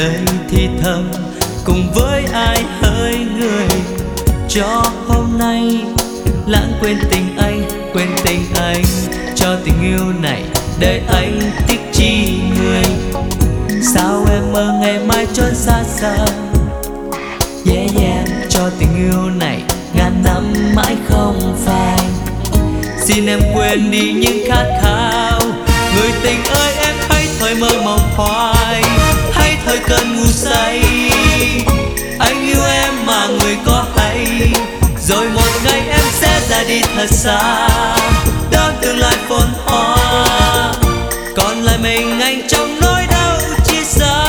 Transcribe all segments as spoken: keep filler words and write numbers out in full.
lời thì thầm cùng với ai hỡi người, cho hôm nay lãng quên tình anh, quên tình anh, cho tình yêu này đời anh tiếc chi người. Sao em mơ ngày mai trốn xa xa, yeah yeah, cho tình yêu này ngàn năm mãi không phai. Xin em quên đi những khát khao, người tình ơi em hãy thời mơ mộng hoài, hãy thời cơn ngu say. Anh yêu em mà người có hay, rồi một ngày em sẽ ra đi thật xa, đón tương lai phồn hoa, còn lại mình anh trong nỗi đau chia xa.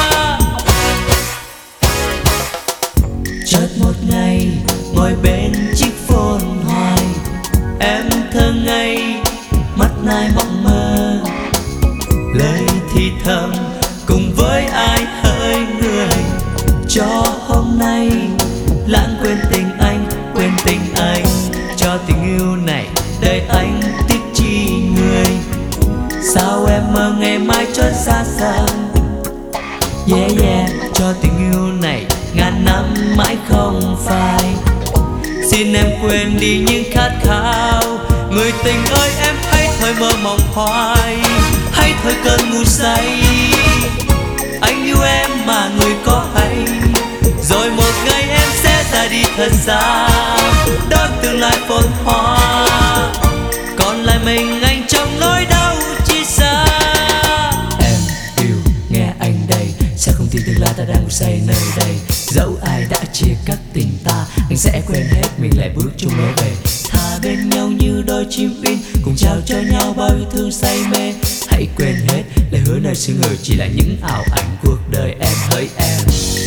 Chợt một ngày ngồi bên chiếc phone hoài, em thơ ngây mắt nai mộng mơ, lời thì thầm cùng với ai hỡi người, cho hôm nay lãng quên tình anh, quên tình anh, cho tình yêu này đời anh tiếc chi người. Sao em mơ ngày mai trốn xa xa, yeah yeah, cho tình yêu này ngàn năm mãi không phai. Xin em quên đi những khát khao, người tình ơi em hãy thời mơ mộng hoài, hãy thời cơn ngu say. Anh yêu em mà người có hay, rồi một ngày em sẽ ra đi thật xa, đón tương lai phồn hoa, còn lại mình anh trong nỗi đau chia xa. Em yêu nghe anh đây, sao không tin tương lai ta đang ngủ say nơi đây. Dẫu ai đã chia cắt tình ta, anh sẽ quên hết mình lại bước chung lối về. Thà bên nhau như đôi chim pin, cùng trao cho nhau bao yêu thương say mê. Hãy quên hết lời hứa nơi xứ người, chỉ là những ảo ảnh cuộc đời em hỡi em.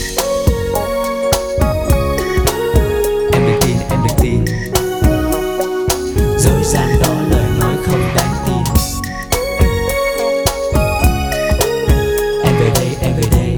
Em được tin, em được tin, dối gian đó lời nói không đáng tin. Em về đây, em về đây,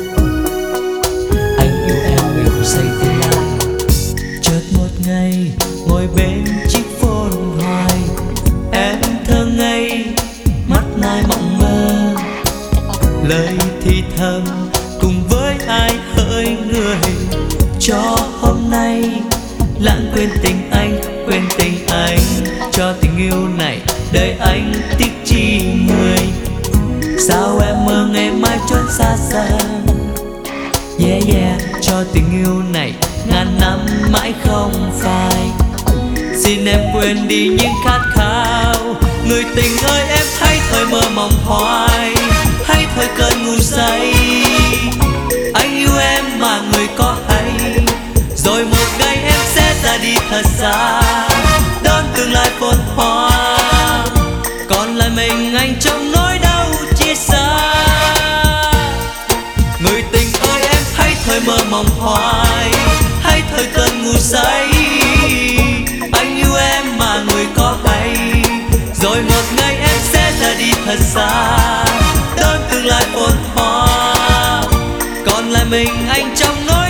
anh yêu em mình cùng xây tương lai. Chợt một ngày ngồi bên chiếc phone hoài, em thơ ngây mắt nai mộng mơ, lời thì thầm cùng với ai hỡi người, cho hôm nay lãng quên tình anh, quên tình anh, cho tình yêu này đời anh tiếc chi người. Sao em mơ ngày mai trốn xa xa, yeah yeah, cho tình yêu này ngàn năm mãi không phai. Xin em quên đi những khát khao, người tình ơi em hãy thời mơ mộng hoài, hãy thời cơn ngu say. Anh yêu em mà người có hay, rồi một ngày em sẽ ra đi thật xa, đón tương lai phồn hoa, còn lại mình anh trong nỗi đau chia xa. Người tình ơi em hãy thời mơ mộng hoài, hãy thời cơn ngu say. Anh yêu em mà người có hay, rồi một ngày em sẽ ra đi thật xa, đón tương lai phồn hoa, còn lại mình anh trong nỗi